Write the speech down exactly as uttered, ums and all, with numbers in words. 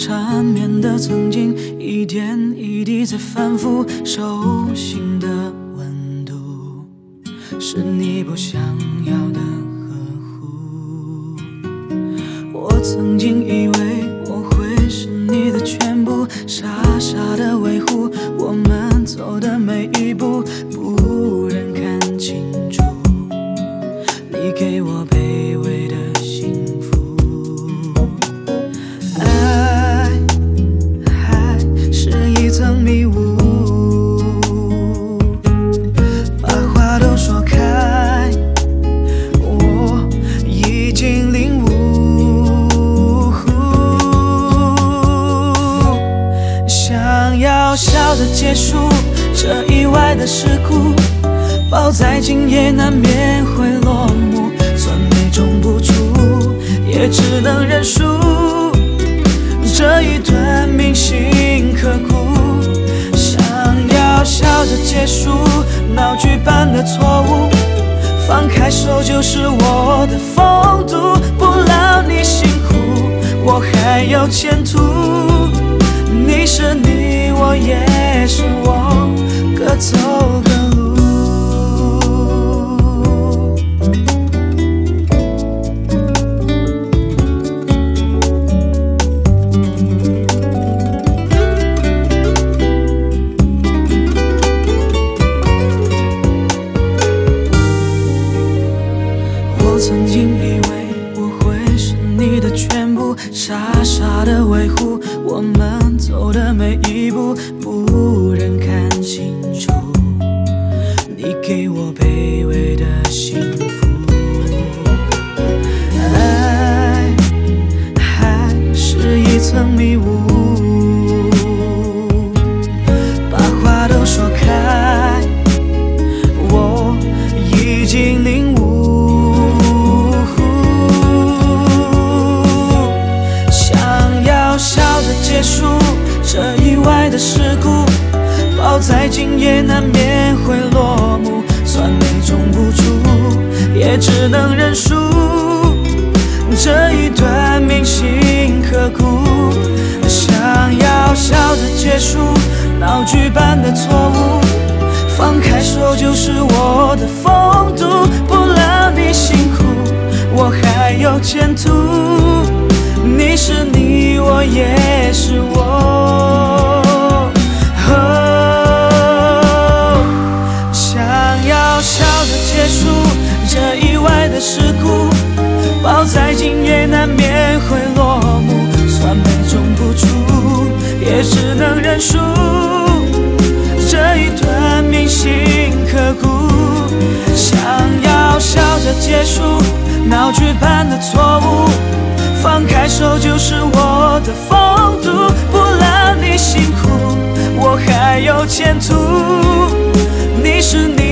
缠绵的曾经，一点一滴在反复，手心的温度是你不想要的呵护。我曾经以为我会是你的全部，傻傻的维护我们走的每一步，不忍看清楚你给我卑微的幸福。爱还是一层迷雾，把话都说开，我已经领悟。想要笑着结束这意外的事故，抱在今夜难免会落幕，酸梅种不出，也只能认输。这一段铭心刻骨，想要笑着结束闹剧般的错误，放开手就是我的风度，不劳你辛苦，我还有前途。你是你，我也是我，各走各路。我曾经以为我会是你的全部，傻傻的维护我们走的每一步，不忍看清楚你给我卑微的幸福。爱还是一层迷雾，把话都说开，我已经领悟。笑着结束这意外的事故，抱在今夜难免会落幕，酸梅种不出，也只能认输。这一段铭心刻骨，想要笑着结束闹剧般的错误，放开手就是我的风度，不劳你辛苦，我还有前途。你是你，我也是我。哦，想要笑着结束这意外的事故，抱在今夜难免会落幕，酸梅种不出，也只能认输。这一段铭心刻骨，想要笑着结束闹剧般的错误，放开手就是我的风度，不劳你辛苦，我还有前途。你是你。